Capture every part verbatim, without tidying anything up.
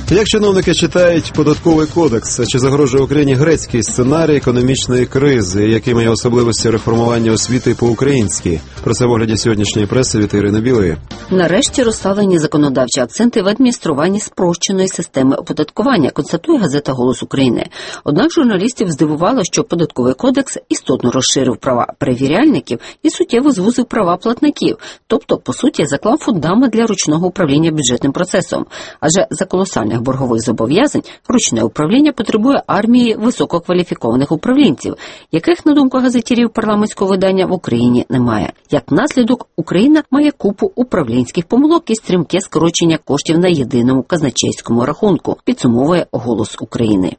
Як чиновники читають податковий кодекс? Чи загрожує Україні грецький сценарій економічної кризи? Якими є особливості реформування освіти по-українськи? Про це в огляді сьогоднішньої преси від Ірини Білої. Нарешті розставлені законодавчі акценти в адмініструванні спрощеної системи оподаткування, констатує газета «Голос України». Однак журналістів здивувало, що податковий кодекс істотно розширив права перевіряльників і суттєво звузив права платників. Тобто, по суті, заклав фундамент для ручного управління бюджетним процесом. Адже за колосальних боргових зобов'язань ручне управління потребує армії висококваліфікованих управлінців, яких, на думку газетярів парламентського видання, в Україні немає. Як наслідок, Україна має купу управлінських помилок і стрімке скорочення коштів на єдиному казначейському рахунку, підсумовує «Голос України».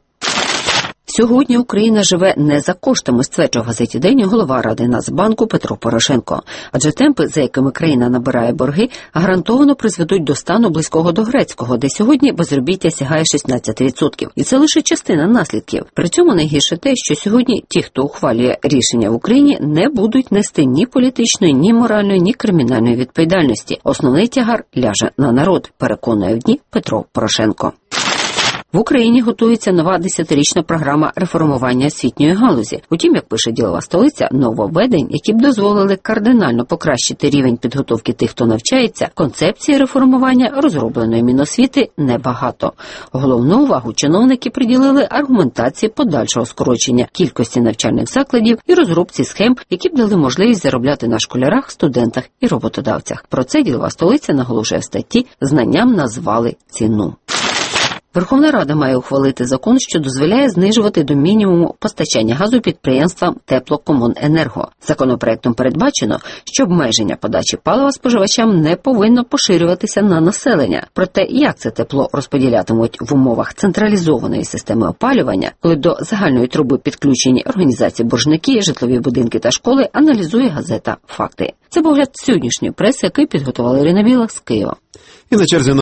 Сьогодні Україна живе не за коштами, стверджує в газеті «День» голова Ради Нацбанку Петро Порошенко. Адже темпи, за якими країна набирає борги, гарантовано призведуть до стану близького до грецького, де сьогодні безробіття сягає шістнадцять відсотків. І це лише частина наслідків. При цьому найгірше те, що сьогодні ті, хто ухвалює рішення в Україні, не будуть нести ні політичної, ні моральної, ні кримінальної відповідальності. Основний тягар ляже на народ, переконує в дні Петро Порошенко. В Україні готується нова десятирічна програма реформування освітньої галузі. Утім, як пише «Ділова столиця», нововведень, які б дозволили кардинально покращити рівень підготовки тих, хто навчається, концепції реформування розробленої Міносвіти небагато. Головну увагу чиновники приділили аргументації подальшого скорочення кількості навчальних закладів і розробці схем, які б дали можливість заробляти на школярах, студентах і роботодавцях. Про це «Ділова столиця» наголошує в статті «Знанням назвали ціну». Верховна Рада має ухвалити закон, що дозволяє знижувати до мінімуму постачання газу підприємствам Теплокомуненерго. Законопроектом передбачено, що обмеження подачі палива споживачам не повинно поширюватися на населення. Проте, як це тепло розподілятимуть в умовах централізованої системи опалювання, коли до загальної труби підключені організації боржники, житлові будинки та школи, аналізує газета «Факти». Це погляд сьогоднішньої преси, який підготувала Ірина Біла з Києва. І на черзі